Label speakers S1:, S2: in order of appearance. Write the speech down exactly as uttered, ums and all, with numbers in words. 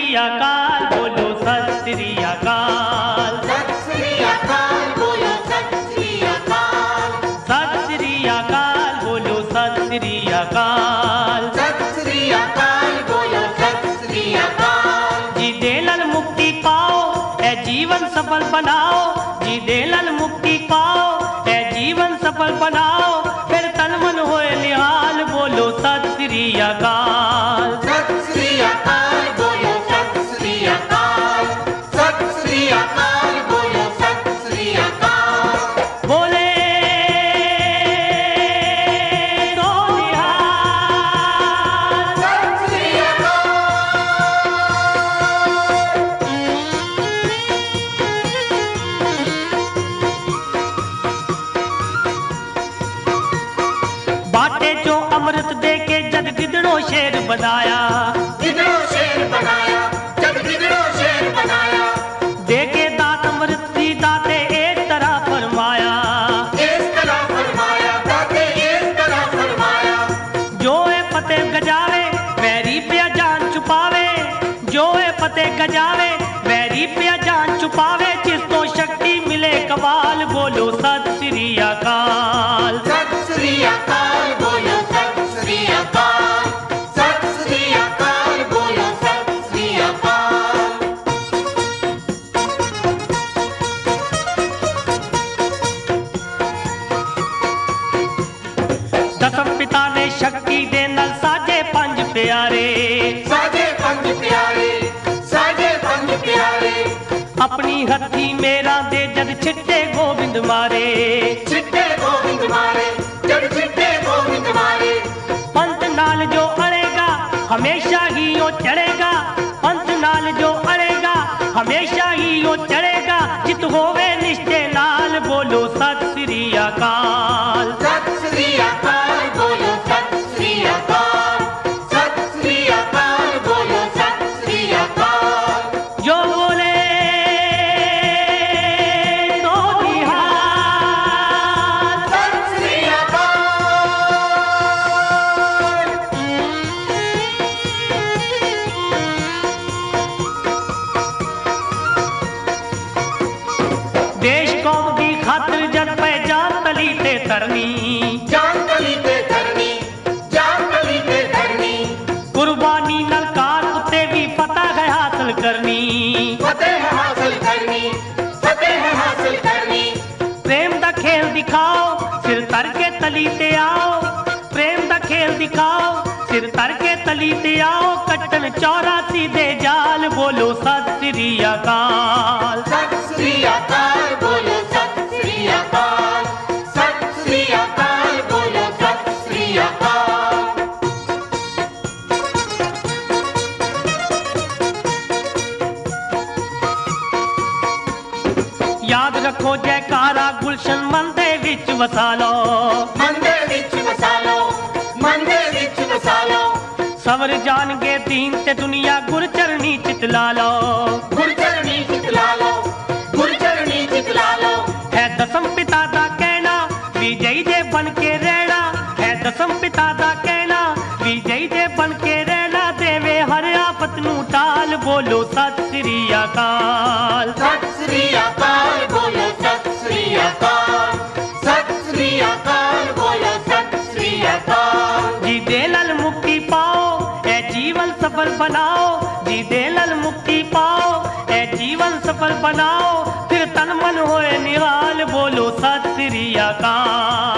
S1: श्री अकाल बोलो सत श्री अकाल।
S2: सत श्री अकाल बोलो सत श्री अकाल।
S1: सत श्री अकाल बोलो सत श्री अकाल।
S2: सत श्री अकाल बोलो सत श्री अकाल।
S1: जी दे लल मुक्ति पाओ ए जीवन सफल बनाओ। जी दे लल मुक्ति पाओ ए जीवन सफल बनाओ। फिर तन मन होए निहाल बोलो सत श्री अकाल।
S2: सत श्री अकाल बोलो सत श्री अकाल। सत श्री अकाल बोलो सत श्री अकाल।
S1: बोले तो निहाल।
S2: सत श्री
S1: बाटे जो अमृत दे के जग गिदड़ो शेर बनाया।
S2: गिदड़ो शेर बनाया, जग गिदड़ो शेर बनाया।
S1: दे के दात अमृत दी दाते एक तरह फरमाया।
S2: इस तरह फरमाया, दाते इस तरह फरमाया।
S1: जो है फतेह गजावे वैरी पे जान छुपावे। जो है फतेह गजावे वैरी पे जान छुपावे। जिसको शक्ति मिले कबाल बोलो सत श्री अकाल।
S2: सत श्री अकाल बोलो सत श्री अकाल। सत श्री अकाल बोलो सत श्री अकाल।
S1: दसम पिता ने शक्ति दे नल साजे पंज प्यारे।
S2: साजे पंज प्यारे, साजे पंज प्यारे।
S1: अपनी हथी मेरा दे जग छिट्टे गोविंद मारे।
S2: चिट्टे गोविंद मारे, जग चिट्टे गोविंद मारे।
S1: पंथ नाल जो अड़ेगा हमेशा ही वो चढ़ेगा। पंथ नाल जो अड़ेगा हमेशा ही वो चढ़ेगा। जित होवे निश्चय नाल बोलो सत श्री अकाल।
S2: सत श्री अकाल बोलो सत श्री अकाल। सत श्री अकाल बोलो सत श्री अकाल।
S1: जो बोले तो निहाल।
S2: सत श्री अकाल।
S1: देश कौम की खातिर जग पहचान तली ते तरनी।
S2: जान तली पे धरनी, जान तली पे धरनी।
S1: कुर्बानी नल कार कुत्ते भी फतह है हासिल करनी।
S2: फतेह हासिल करनी, फतेह हासिल करनी।
S1: प्रेम दा खेल दिखाओ सिर तर के तली ते आओ। प्रेम दा खेल दिखाओ सिर तर के तली ते आओ। कट्टन चौरासी दे जाल बोलो सत श्री अकाल।
S2: सत श्री अकाल बोलो सत श्री अकाल। सत श्री अकाल बोलो सत श्री अकाल।
S1: याद रखो जयकारा गुलशन मन दे विच वसा लो।
S2: मन दे विच वसा लो, मन दे विच वसा लो।
S1: सवर जान के दीन ते दुनिया गुरचरनी चितला लो।
S2: गुरचरनी चितला लो, गुरचरनी चितला लो।
S1: है दसम पिता दा कहना विजयी दे बन के रहना। है दसम पिता दा कहना विजयी दे बन के रहना। देवे हर आफत नू टाल बोलो सत श्री अकाल।
S2: सत श्री अकाल बोलो सत श्री अकाल। सत श्री अकाल बोलो सत श्री अकाल।
S1: जी दे लल मुक्ति पाओ ए जीवन सफल बनाओ। जी दे लल मुक्ति पाओ ए जीवन सफल बनाओ। फिर तन मन होए निहाल बोलो सत श्री अकाल।